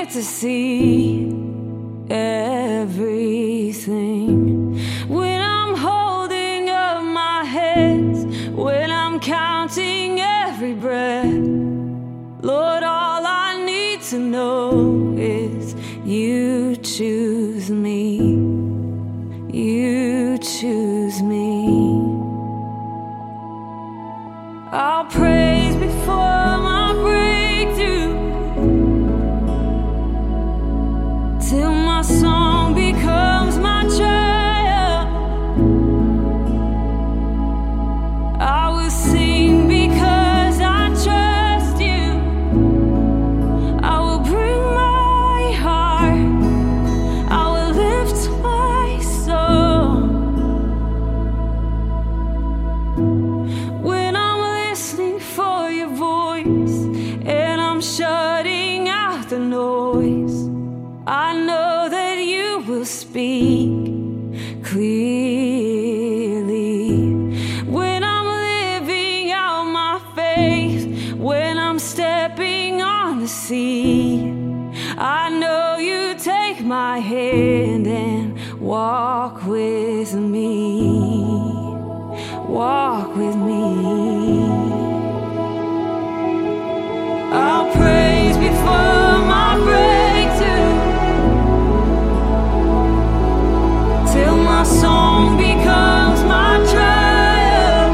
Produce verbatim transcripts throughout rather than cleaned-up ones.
to see everything. When I'm holding up my hands, when I'm counting every breath, Lord, all I need to know is you choose me. You choose me. I'll praise before my breakthrough, till my song becomes my triumph. I will sing because I trust you. I will bring my heart, I will lift my soul. When I'm listening for your voice and I'm shutting out the noise, I know that you will speak clearly. When I'm living out my faith, when I'm stepping on the sea, I know you take my hand and walk with me. Walk with me. I'll praise before my breakthrough, till my song becomes my triumph.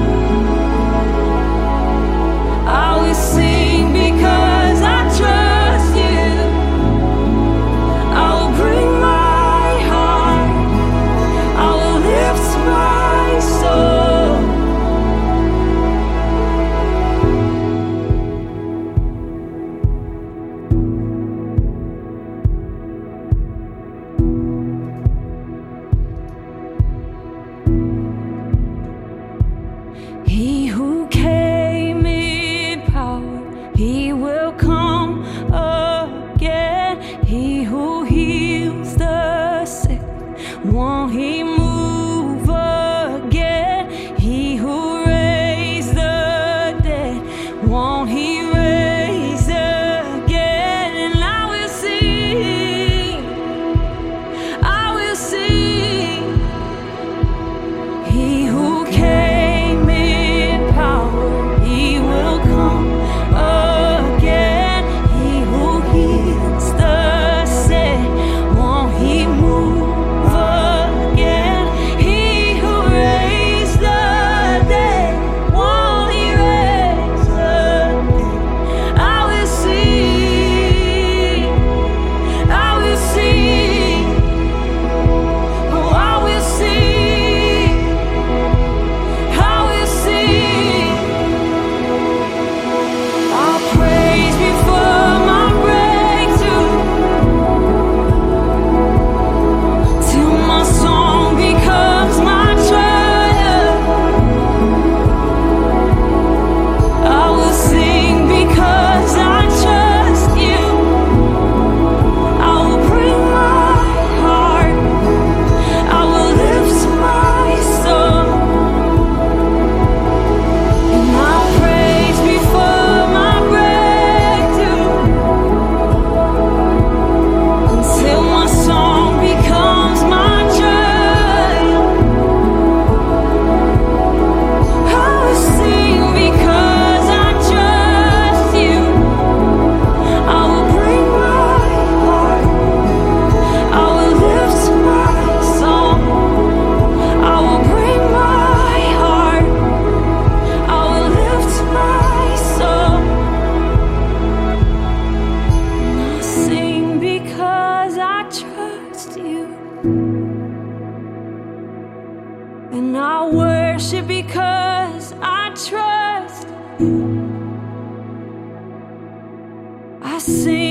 I will sing because I trust you. I will bring my heart, I will lift my soul. He who came in power, he will come again. He who heals the sick, won't he move again? He who raised the dead, won't he raise again? And I will sing, I will sing. He who came in power, he will come again. He who heals the sick, won't he move again? He who raised the dead, won't he raise again? I will sing, I will sing, oh, I will sing, I will sing. I'll praise before my breakthrough, till my song becomes my triumph. I will sing because I trust you. I will bring my heart, I will lift my soul. And I'll praise before my breakthrough, until my song becomes my triumph. I will sing because I trust you. I will bring my heart, I will lift my song. I will bring my heart, I will lift my soul. And I'll sing because I trust you. And I'll worship because I trust you. I sing